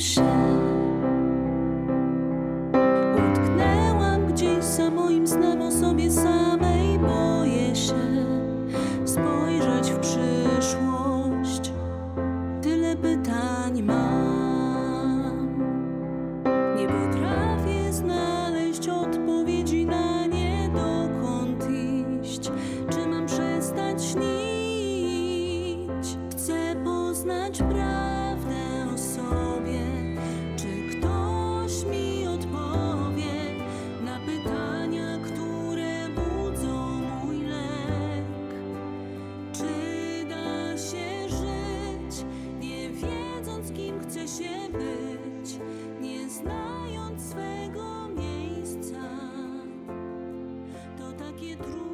mszy. Utknęłam gdzieś za moim snem o sobie samej. Boję się spojrzeć w przyszłość. Tyle pytań mam. Nie potrafię znaleźć odpowiedzi na nie, dokąd iść. Czy mam przestać śnić? Chcę poznać prawdę o sobie. Czy ktoś mi odpowie na pytania, które budzą mój lęk? Czy da się żyć, nie wiedząc, kim chce się być, nie znając swego miejsca? To takie trudne.